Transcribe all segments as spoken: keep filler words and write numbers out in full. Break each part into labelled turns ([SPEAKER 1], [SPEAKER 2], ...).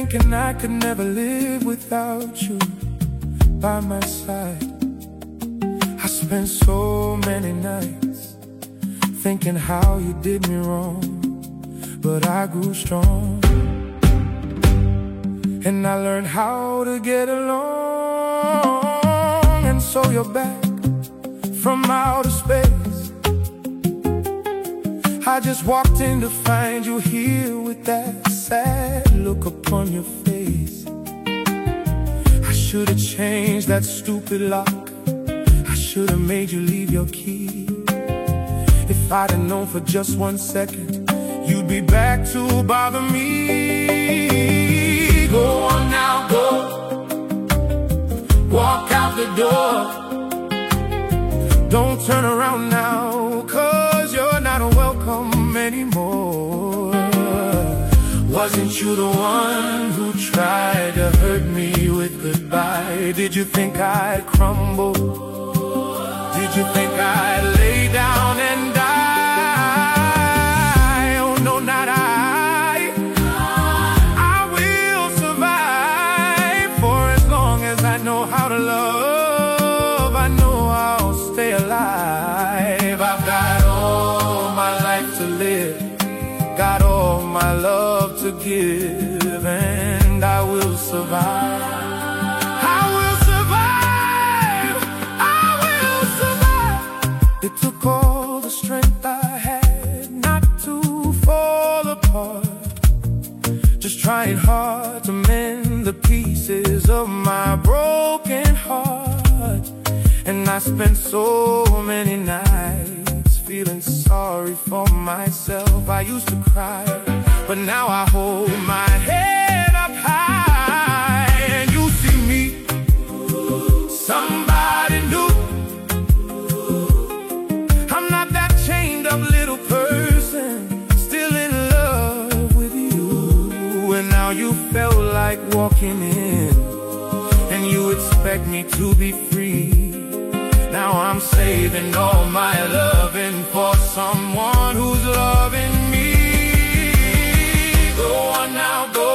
[SPEAKER 1] thinking I could never live without you by my side. I spent so many nights thinking how you did me wrong, but I grew strong, and I learned how to get along. And so you're back from outer space. I just walked in to find you here with that sad look upon your face. I should have changed that stupid lock. I should have made you leave your key. If I'd have known for just one second you'd be back to bother me. Go on now, go. Walk out the door. Don't turn around now, 'cause you're not welcome anymore. Wasn't you the one who tried to hurt me with goodbye? Did you think I'd crumble? Did you think I'd lay down and die? Oh no, not I. I will survive for as long as I know how to love. I know I'll stay alive. I've got all my life to live, got all my love to give, and I will survive. I will survive. I will survive. It took all the strength I had not to fall apart, just trying hard to mend the pieces of my broken heart. And I spent so many nights feeling sorry for myself. I used to cry, but now I hold my head up high. And you see me, somebody new. I'm not that chained up little person, still in love with you. And now you felt like walking in, and you expect me to be free. Now I'm saving all my loving for someone who's loving me. Go on now, go.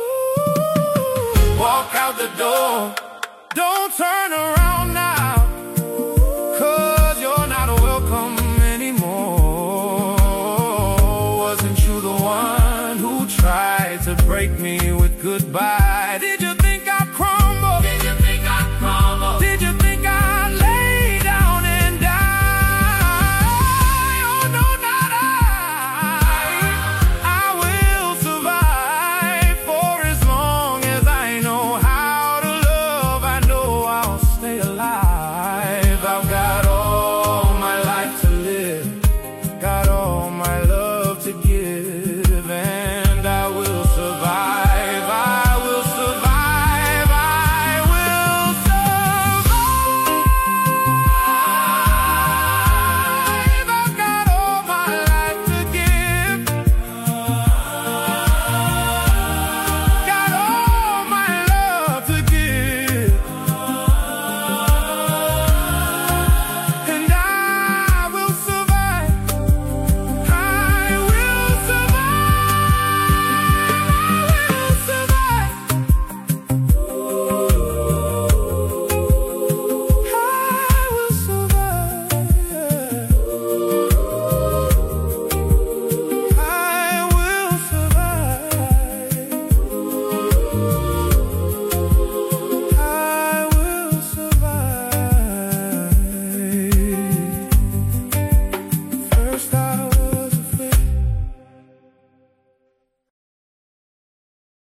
[SPEAKER 1] Walk out the door. Don't turn around now, 'cause you're not welcome anymore. Wasn't you the one who tried to break me with goodbye?